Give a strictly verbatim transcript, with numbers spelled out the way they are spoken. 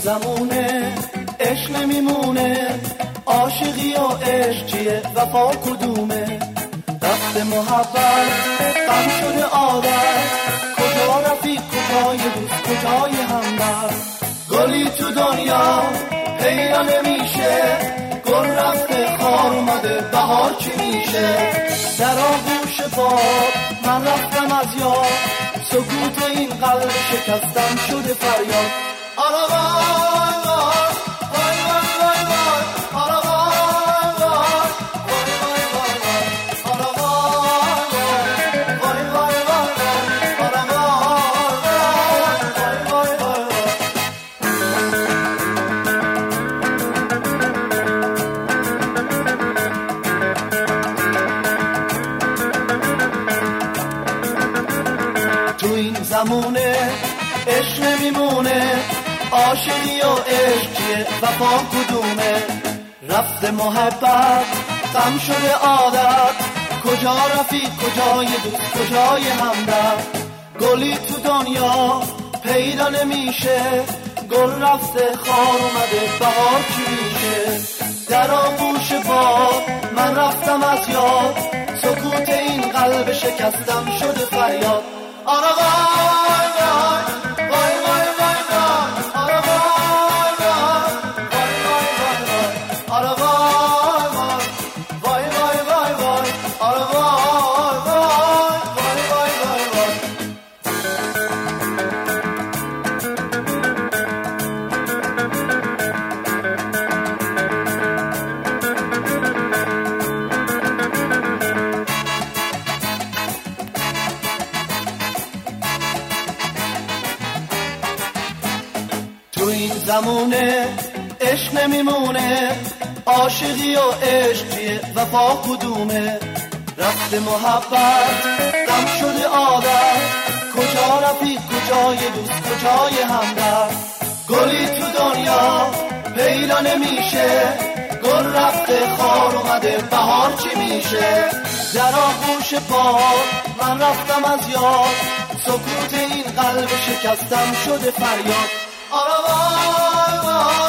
زمونه عشق نمیمونه، عاشقی و عشق چیه وفا کدومه؟ رفت محبت غم شده عادت، کجا رفیق کجای دوست کجای همدرد؟ گلی تو دنیا پیدا نمیشه، گل رفته خار اومده بهار چی میشه؟ در آغوش باد من رفتم از یاد، سکوت این قلب شکستم شده فریاد. آلا وای وای وای وای وای آلا وای وای وای وای وای آلا وای وای وای وای آلا وای وای وای وای. تو این زمونه عشق نمیمونه، عاشقی و عشق چیه وفا کدومه؟ رفت محبت غم شده عادت، کجا رفیق کجای دوست کجای همدرد؟ گلی تو دنیا پیدا نمیشه، گل رفته خار اومده بهار چی میشه؟ در آغوش باد من رفتم از یاد، سکوت این قلب شکستم شده فریاد. آره وای وای وای وای وای وای آره وای وای وای وای وای آره وای وای وای وای وای آره وای وای وای وای وای. تو این زمونه عشق نمیمونه، عاشقی و عشق چیه وفا کدومه؟ رفت محبت غم شده عادت، کجا رفیق کجای دوست کجای همدرد؟ گلی تو دنیا پیدا نمیشه، گل رفته خار اومده بهار چی میشه؟ در آغوش باد من رفتم از یاد، سکوت این قلب شکستم شده فریاد. آره وای وای